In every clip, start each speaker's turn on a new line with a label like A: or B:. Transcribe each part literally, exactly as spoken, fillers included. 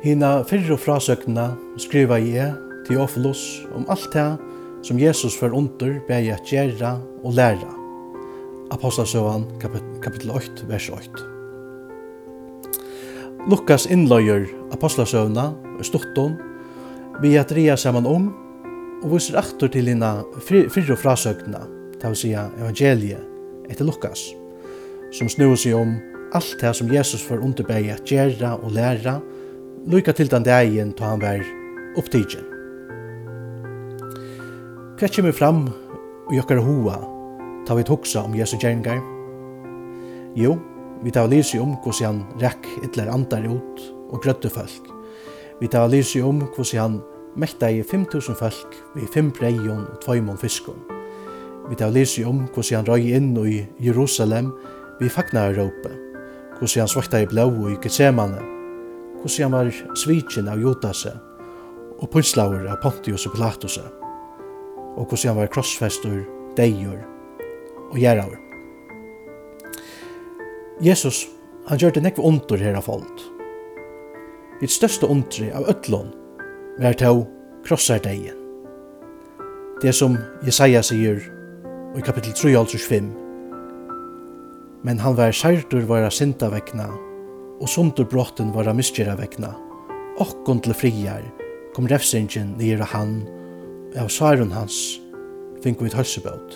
A: Hina fyrre frasøkna skriva jeg Theophilus om alt det som Jesus var under beg at gjera og læra. Apostlasøvan kapittel åtte, vers åtte. Lukas innløyer apostlasøvna og stutton vi at ria saman om og viser aktor til hina fyrre frasøkna, det vil sija evangeliet etter Lukas, som snur seg om alt det som Jesus var under beg at gjera og læra, lykka til den dagen da han var opptidgen. Hva kommer fram i okkara hoa ta vi hugsa om Jesu gjerningar? Jo, vi tar lyse om hvordan han rekk ytler andar ut og grødde folk. Vi tar lyse om hvordan han mekta i fem tusen folk ved fem breion og tveimon fiskon. Vi tar lyse om hvordan han røy inn i Jerusalem ved fagnarråpe, hvordan han svakta i blå i Getsemane, hvordan han var svikjen av Jodase og punslauer av Pontius og Pilatus, og hvordan han var krossfestur, deior og gjerraur. Jesus, han gjør det nekve under her av folk. Hitt største undre av øtlån var til krossardeien. Det som Jesaja sier i kapittel tre fem. Men han var særdur vara synda vekna, og sundur brotten vara misgjera vekna. Okkon til friar kom refsingen nir av han, av svarun hans fink vi et hølsebåt.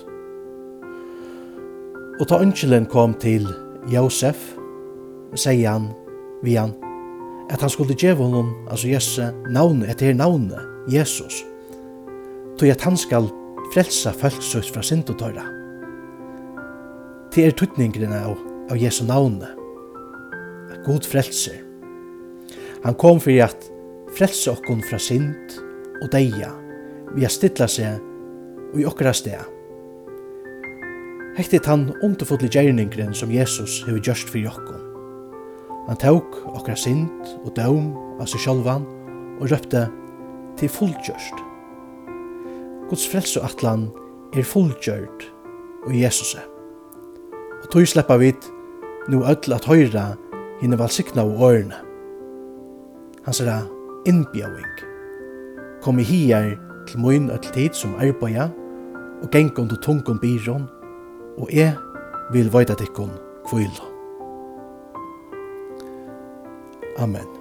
A: Og ta ønskelen kom til Josef, sier han, vi han, at han skulle gjeve honom, altså Jesu, navnet, etter navnet, Jesus, til at han skal frelsa folksut fra syndotøyra. Til er tutningren av, av Jesu navnet, at God frelser. Han kom for at frelse okkon fra synd og deia, vi har stilla seg og i okkara sted. Hektet han underfotlig gjerningrinn som Jesus hefur gjørst fyrir okkon. Han tók okkara synd og døm av seg sjálvan og røpte til fullgjørst. Guds frelse og atlan er fullgjørd og Jesus. Og tog sleppa vid nu öll at høyra henne valsikna og årene. Han sier innbjøving. Kom i hier til mun öll tid som arbeida og gengom til tungon byrån, og jeg vil veida tikkun kvila. Amen.